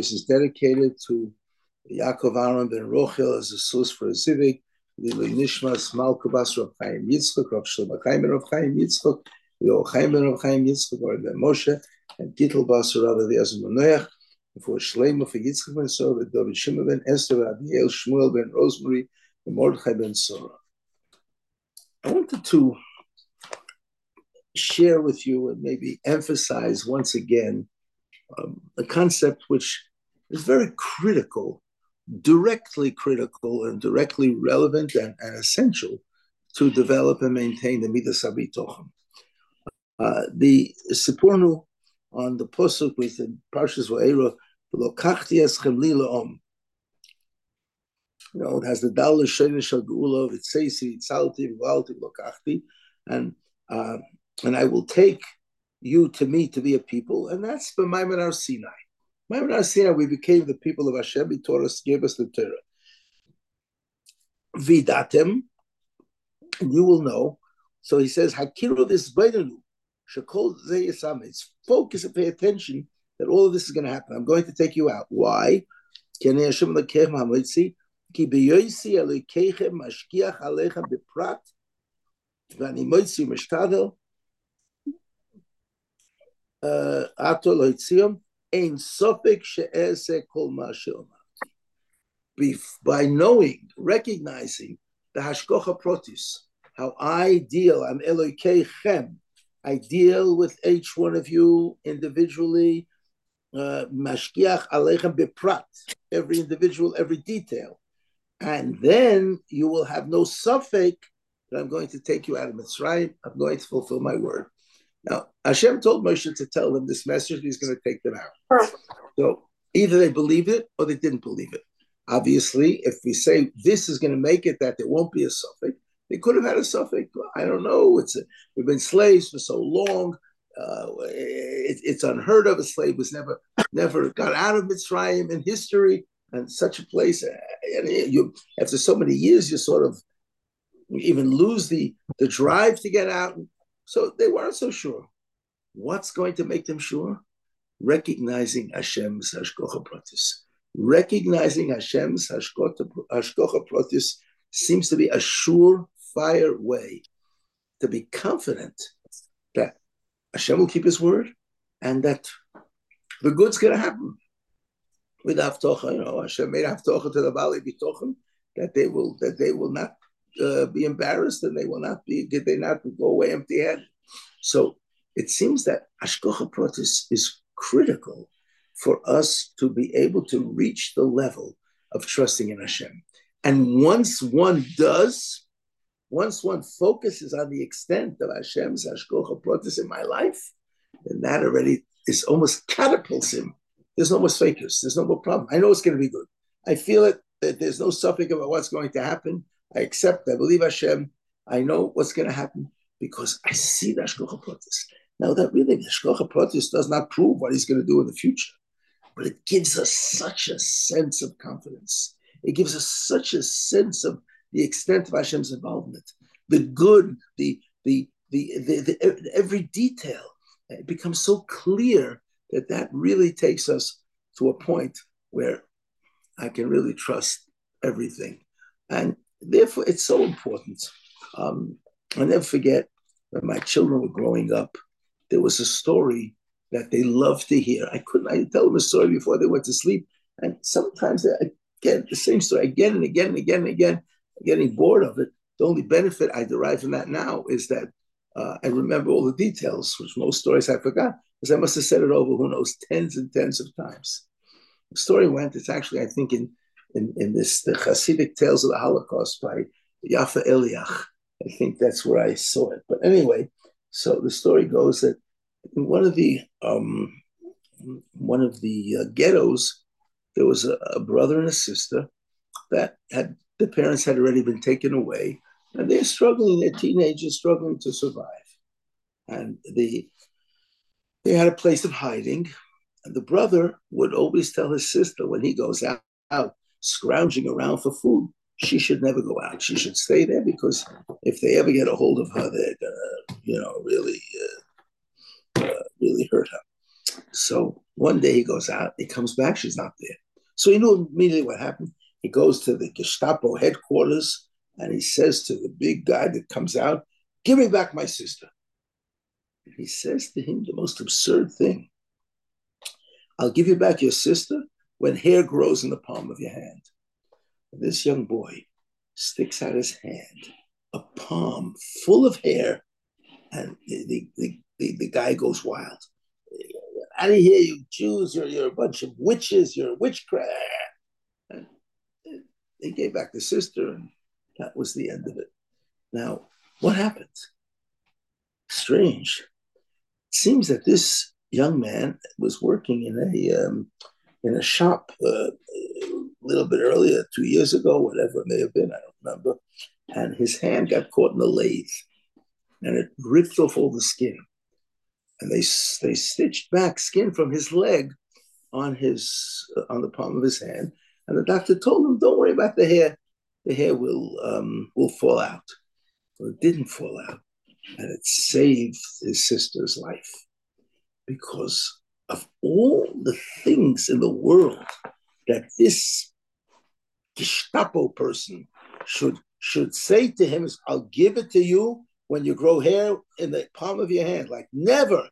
series is dedicated to Yaakov Aaron ben Rochel as a source for a civic. Lili Nishmas Malka Bas Rav Chaim Yitzchak, Rav Shlomo Chaim ben Rav Chaim Yitzchak, Yo Chaim ben Rav Chaim Yitzchak, or ben Moshe, and Gittel Bas Rav Eliezer Manoach, for Shlomo for Yitzchak ben Sora, David Shimon ben Esther, Abiel Shmuel ben Rosemary, and Mordechai ben Sora. I wanted to share with you and maybe emphasize once again a concept which is very critical, directly critical and directly relevant and essential to develop and maintain the Midas HaBitochen. The Sipurnu on the Pasuk with the Parshas Va'era, Lokachti eschem li la'om. It has the Dal L'Shenish HaGeula, V'tzeisi, V'tzalti, V'valti, Lokachti, and I will take you to me to be a people, and that's B'Maimon Har Sinai. Maimon Har Sinai, we became the people of Hashem. He taught us, gave us the Torah. Vidatem, and you will know. So he says, Hakiru v'zbainanu, shekol zeyesam. It's focus and pay attention that all of this is going to happen. I'm going to take you out. Why? Ki Hashem lekechem hamoitzi, ki beyoisi elokeichem mashkiach alechem beprat, v'ani moitzi mishtadel, ato loitziom, ein sofek she'ezeh kol ma she'omarti. By knowing, recognizing the hashkocha protis, how I deal, I'm Elokeichem, I deal with each one of you individually, mashkiach alechem beprat, every individual, every detail. And then you will have no suffix that I'm going to take you out of Mitzrayim, I'm going to fulfill my word. Now, Hashem told Moshe to tell them this message, he's going to take them out. So either they believed it or they didn't believe it. Obviously, if we say this is going to make it that there won't be a suffix, they could have had a suffix. I don't know. We've been slaves for so long. It's unheard of. A slave was never got out of Mitzrayim in history, and such a place. And you, after so many years, you sort of even lose the drive to get out. So they weren't so sure. What's going to make them sure? Recognizing Hashem's hashkocha pratis. Recognizing Hashem's hashkocha pratis seems to be a surefire way to be confident that Hashem will keep His word and that the good's going to happen. With Haftocha, Hashem made Haftocha to the Bali Bitochen that they will not be embarrassed and did they not go away empty-handed. So it seems that hashkocha pratis is critical for us to be able to reach the level of trusting in Hashem. And once one focuses on the extent of Hashem's hashkocha pratis in my life, then that already is almost catapults him. There's no more fakers. There's no more problem. I know it's going to be good. I feel it, that there's no suffix about what's going to happen. I accept, I believe Hashem. I know what's going to happen because I see the hashkocha pratis. Now that really the hashkocha pratis does not prove what He's going to do in the future, but it gives us such a sense of confidence. It gives us such a sense of the extent of Hashem's involvement, the good, the every detail. It becomes so clear that really takes us to a point where I can really trust everything. And therefore, it's so important. I'll never forget when my children were growing up, there was a story that they loved to hear. I tell them a story before they went to sleep. And sometimes again, the same story again and again and again and again, getting bored of it. The only benefit I derive from that now is that I remember all the details, which most stories I forgot, because I must have said it over, who knows, tens and tens of times. The story went, it's actually, I think, in this, the Hasidic Tales of the Holocaust by Yafa Eliach. I think that's where I saw it. But anyway, so the story goes that in one of the ghettos, there was a brother and a sister that the parents had already been taken away, and they're teenagers struggling to survive. And they had a place of hiding, and the brother would always tell his sister when he goes out scrounging around for food, she should never go out. She should stay there because if they ever get a hold of her, they're gonna, really hurt her. So one day he goes out, he comes back, she's not there. So he knew immediately what happened. He goes to the Gestapo headquarters and he says to the big guy that comes out, "Give me back my sister." And he says to him the most absurd thing: "I'll give you back your sister when hair grows in the palm of your hand." And this young boy sticks out his hand, a palm full of hair, and the guy goes wild. "Out of here, you Jews! You're a bunch of witches! You're witchcraft!" And they gave back the sister, and that was the end of it. Now, what happened? Strange. It seems that this young man was working in a shop a little bit earlier, 2 years ago, whatever it may have been, I don't remember. And his hand got caught in the lathe, and it ripped off all the skin. And they stitched back skin from his leg on the palm of his hand. And the doctor told him, "Don't worry about the hair. The hair will fall out." Well, it didn't fall out, and it saved his sister's life because of all the things in the world that this Gestapo person should say to him is, "I'll give it to you when you grow hair in the palm of your hand." Like never.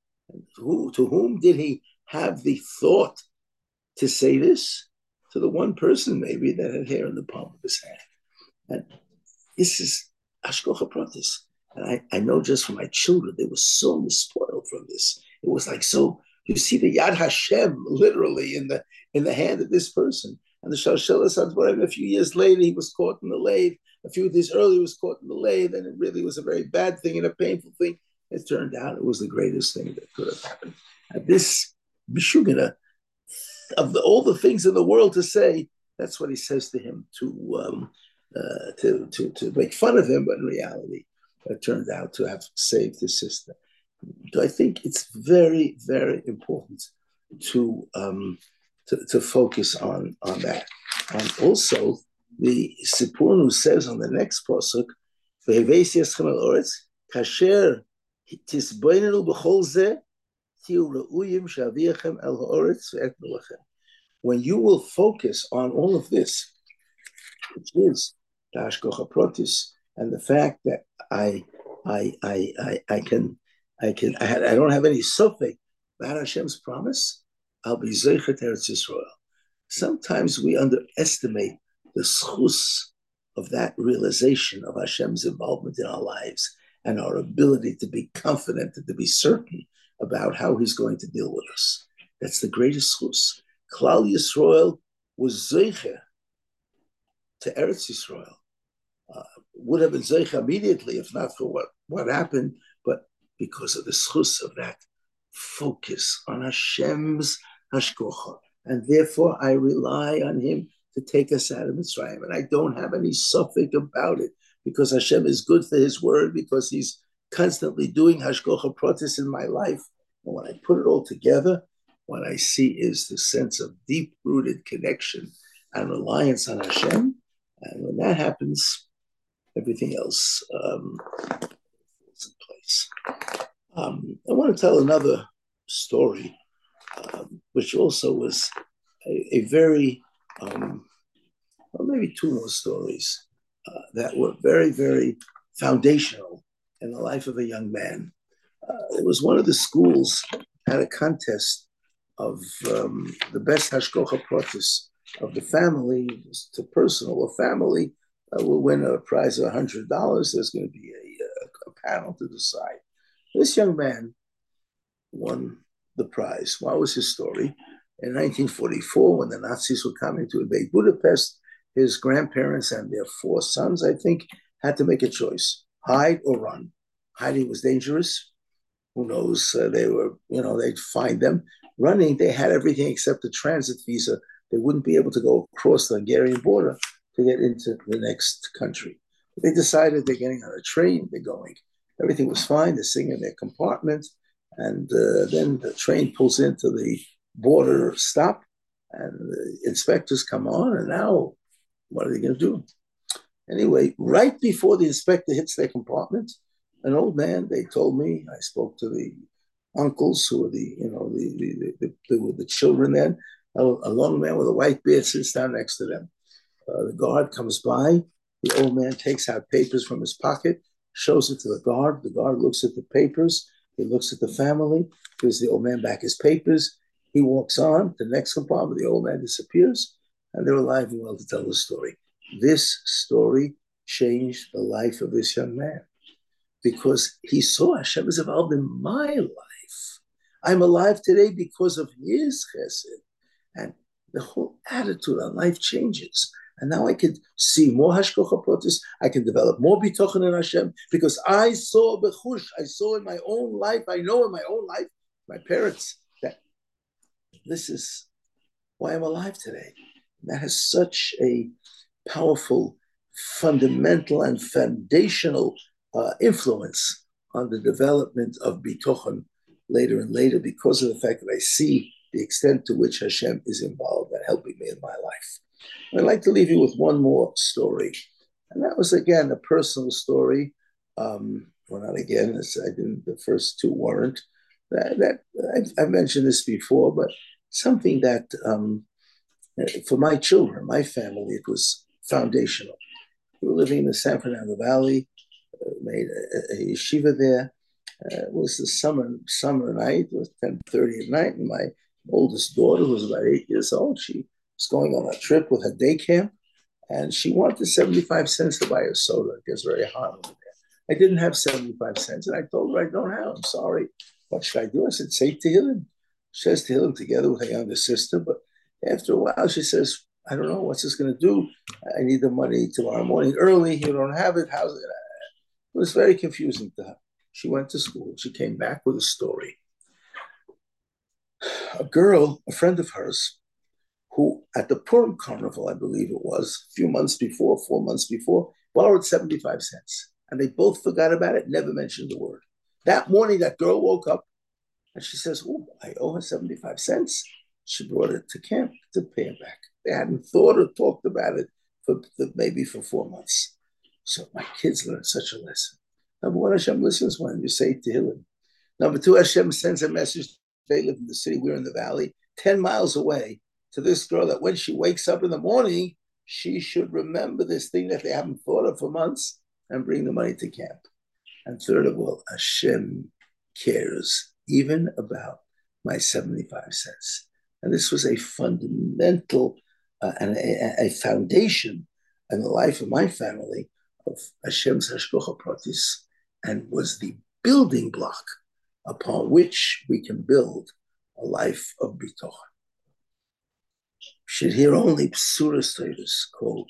To whom did he have the thought to say this? To the one person maybe that had hair in the palm of his hand. And this is Hashgacha Pratis. And I know just from my children, they were so spoiled from this. It was like so. You see the Yad Hashem literally in the hand of this person. And the Shalshelas Hadvarim, a few years later, he was caught in the lathe. A few days earlier, he was caught in the lathe, and it really was a very bad thing and a painful thing. It turned out it was the greatest thing that could have happened. And this Bishugana, all the things in the world to say, that's what he says to him to make fun of him, but in reality, it turned out to have saved his sister. So I think it's very, very important to focus on that. And also, the Sipurnu says on the next pasuk, "Ve'heves yeschem el oretz kasher tisboinenu b'chol zeh tiu re'uyim shaviachem el ha'oretz ve'etnu lachem." When you will focus on all of this, which is the Hashgacha Pratis, and the fact that I don't have any sufek about Hashem's promise, I'll be Zeichet Eretz Yisrael. Sometimes we underestimate the schus of that realization of Hashem's involvement in our lives and our ability to be confident and to be certain about how He's going to deal with us. That's the greatest schus. Klal Yisrael was Zeicher to Eretz Yisrael. Would have been Zeicher immediately if not for what happened, but because of the schus of that focus on Hashem's hashgacha. And therefore, I rely on Him to take us out of Mitzrayim. And I don't have any suffix about it because Hashem is good for His word, because He's constantly doing hashgacha pratis in my life. And when I put it all together, what I see is the sense of deep-rooted connection and reliance on Hashem. And when that happens, everything else falls in place. I want to tell another story, which also was a very, well, maybe two more stories that were very, very foundational in the life of a young man. It was one of the schools had a contest of the best hashgacha pratis of the family, just a personal or family, will win a prize of $100. There's going to be a panel to decide. This young man won the prize. What was his story? In 1944, when the Nazis were coming to invade Budapest, his grandparents and their 4 sons, I think, had to make a choice: hide or run. Hiding was dangerous. Who knows? They'd find them. Running, they had everything except a transit visa. They wouldn't be able to go across the Hungarian border to get into the next country. But they decided they're getting on a train, they're going. Everything was fine. They're sitting in their compartment. And then the train pulls into the border stop, and the inspectors come on. And now, what are they going to do? Anyway, right before the inspector hits their compartment, an old man, they told me, I spoke to the uncles who were the children then. A long man with a white beard sits down next to them. The guard comes by. The old man takes out papers from his pocket, shows it to the guard. The guard looks at the papers. He looks at the family, gives the old man back his papers. He walks on to the next compartment. The old man disappears, and they're alive and well to tell the story. This story changed the life of this young man because he saw Hashem is involved in my life. I'm alive today because of his chesed. And the whole attitude on life changes. And now I can see more hashkocha protis. I can develop more bitochen in Hashem because I saw bechush. I saw in my own life. I know in my own life, my parents, that this is why I'm alive today. And that has such a powerful, fundamental, and foundational influence on the development of bitochen later and later because of the fact that I see the extent to which Hashem is involved in helping me in my life. I'd like to leave you with one more story. And that was, again, a personal story. Well, not again, the first two weren't. I've mentioned this before, but something that for my children, my family, it was foundational. We were living in the San Fernando Valley, made a yeshiva there. It was the summer night. It was 10:30 at night, and my oldest daughter, who was about 8 years old, she was going on a trip with her day camp, and she wanted 75 cents to buy a soda. It gets very hot over there. I didn't have 75 cents, and I told her I don't have. I'm sorry. What should I do? I said, say Tehillim. She says Tehillim together with her younger sister, but after a while, she says, I don't know, what's this going to do? I need the money tomorrow morning early. You don't have it. How's it? It was very confusing to her. She went to school. She came back with a story. A girl, a friend of hers, who at the Purim Carnival, I believe it was, a few months before, 4 months before, borrowed 75 cents. And they both forgot about it, never mentioned the word. That morning, that girl woke up and she says, oh, I owe her 75 cents. She brought it to camp to pay it back. They hadn't thought or talked about it maybe for 4 months. So my kids learned such a lesson. Number one, Hashem listens when you say Tehillim. Number two, Hashem sends a message. They live in the city, we're in the valley, 10 miles away, to this girl that when she wakes up in the morning, she should remember this thing that they haven't thought of for months and bring the money to camp. And third of all, Hashem cares even about my 75 cents. And this was a fundamental and a foundation in the life of my family of Hashem's Hashkocha Pratis, and was the building block upon which we can build a life of bitochen. Should hear only Psuras Toivos called